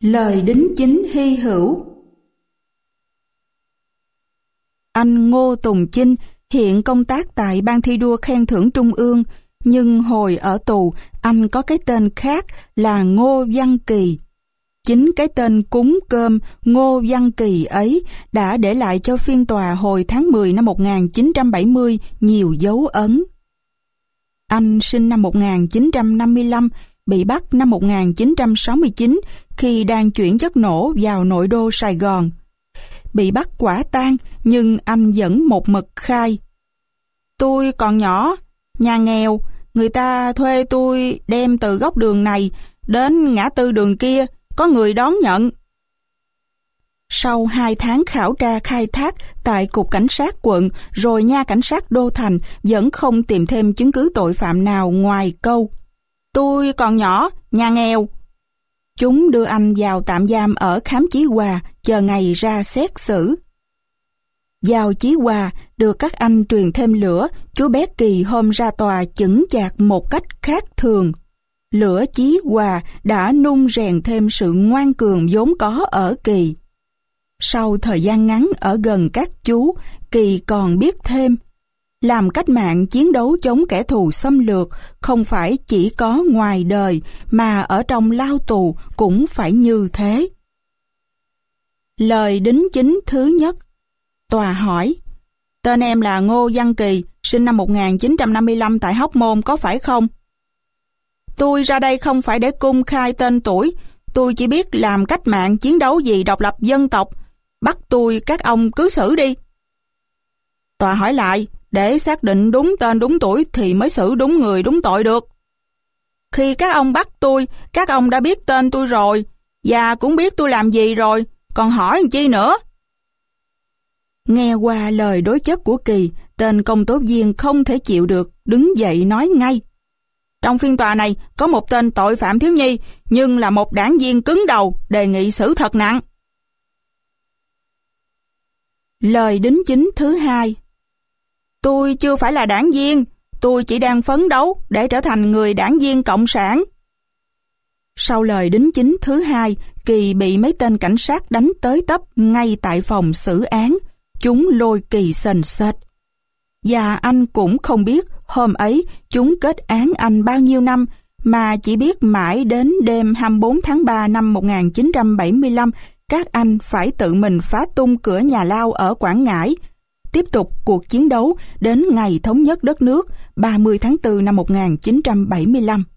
Lời đính chính hy hữu. Anh Ngô Tùng Chinh hiện công tác tại Ban thi đua khen thưởng Trung ương, nhưng hồi ở tù anh có cái tên khác là Ngô Văn Kỳ. Chính cái tên cúng cơm Ngô Văn Kỳ ấy đã để lại cho phiên tòa hồi tháng 10 năm 1970 nhiều dấu ấn. Anh sinh năm 1955, bị bắt năm 1969 khi đang chuyển chất nổ vào nội đô Sài Gòn. Bị bắt quả tang nhưng anh vẫn một mực khai: tôi còn nhỏ, nhà nghèo, người ta thuê tôi đem từ góc đường này đến ngã tư đường kia, có người đón nhận. Sau 2 tháng khảo tra khai thác tại Cục Cảnh sát quận rồi nha Cảnh sát Đô Thành vẫn không tìm thêm chứng cứ tội phạm nào ngoài câu tôi còn nhỏ, nhà nghèo. Chúng đưa anh vào tạm giam ở Khám Chí Hòa chờ ngày ra xét xử. Vào Chí Hòa được các anh truyền thêm lửa, chú bé Kỳ hôm ra tòa chững chạc một cách khác thường. Lửa Chí Hòa đã nung rèn thêm sự ngoan cường vốn có ở Kỳ. Sau thời gian ngắn ở gần các chú, Kỳ còn biết thêm làm cách mạng chiến đấu chống kẻ thù xâm lược không phải chỉ có ngoài đời mà ở trong lao tù cũng phải như thế. Lời đính chính thứ nhất. Tòa hỏi: tên em là Ngô Văn Kỳ, sinh năm 1955 tại Hóc Môn có phải không? Tôi ra đây không phải để cung khai tên tuổi, tôi chỉ biết làm cách mạng chiến đấu vì độc lập dân tộc. Bắt tôi các ông cứ xử đi. Tòa hỏi lại: để xác định đúng tên đúng tuổi thì mới xử đúng người đúng tội được. Khi các ông bắt tôi, các ông đã biết tên tôi rồi và cũng biết tôi làm gì rồi, còn hỏi làm chi nữa? Nghe qua lời đối chất của Kỳ, tên công tố viên không thể chịu được, đứng dậy nói ngay: trong phiên tòa này có một tên tội phạm thiếu nhi nhưng là một đảng viên cứng đầu, đề nghị xử thật nặng. Lời đính chính thứ hai. Tôi chưa phải là đảng viên, tôi chỉ đang phấn đấu để trở thành người đảng viên cộng sản. Sau lời đính chính thứ hai, Kỳ bị mấy tên cảnh sát đánh tới tấp ngay tại phòng xử án. Chúng lôi Kỳ sền sệt. Và anh cũng không biết hôm ấy chúng kết án anh bao nhiêu năm, mà chỉ biết mãi đến đêm 24 tháng 3 năm 1975, các anh phải tự mình phá tung cửa nhà lao ở Quảng Ngãi, tiếp tục cuộc chiến đấu đến ngày thống nhất đất nước 30 tháng 4 năm 1975.